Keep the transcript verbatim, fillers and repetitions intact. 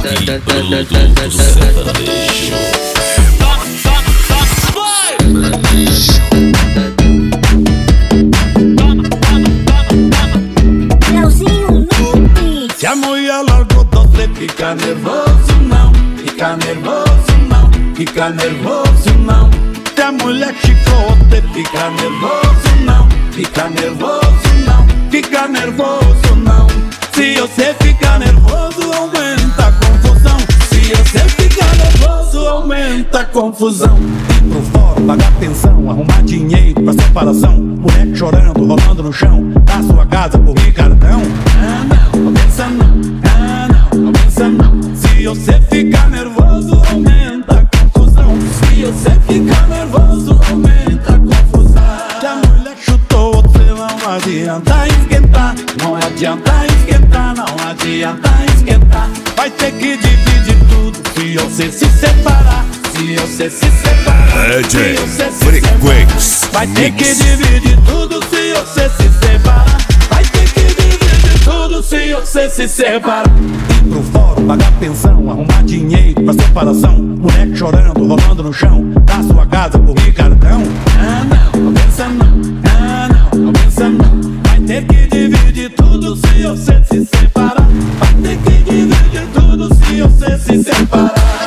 produto sertanejo. Se a mulher largou você, fica nervoso não, fica nervoso não, fica nervoso não. Se a mulher chicou você, fica nervoso não, fica nervoso não, fica nervoso não. Se você fica nervoso, aumenta a confusão. Se você fica nervoso, aumenta a confusão. Ir pro fórum, pagar pensão, arrumar dinheiro pra separação. Moleque chorando, rolando no chão, da sua casa por Ricardão. Ah não, não pensa não, ah não, não pensa não. Se você fica nervoso, aumenta a confusão. Se você fica nervoso, aumenta a confusão. Se a mulher chutou você, não adianta esquentar, não adianta esquentar, não adianta esquentar. Vai ter que dividir tudo se você se separar, se você se separar, D J se você se Frequenx separar. Vai ter que dividir tudo se você se separar. Vai ter que dividir tudo se você se separar. Ir pro fórum, pagar pensão, arrumar dinheiro pra separação. Moleque chorando, rolando no chão, da sua casa por Ricardão. Ah não, não pensa não, ah não, não pensa não. Vai ter que dividir tudo se você se separar. Vai ter que dividir tudo se você se separar.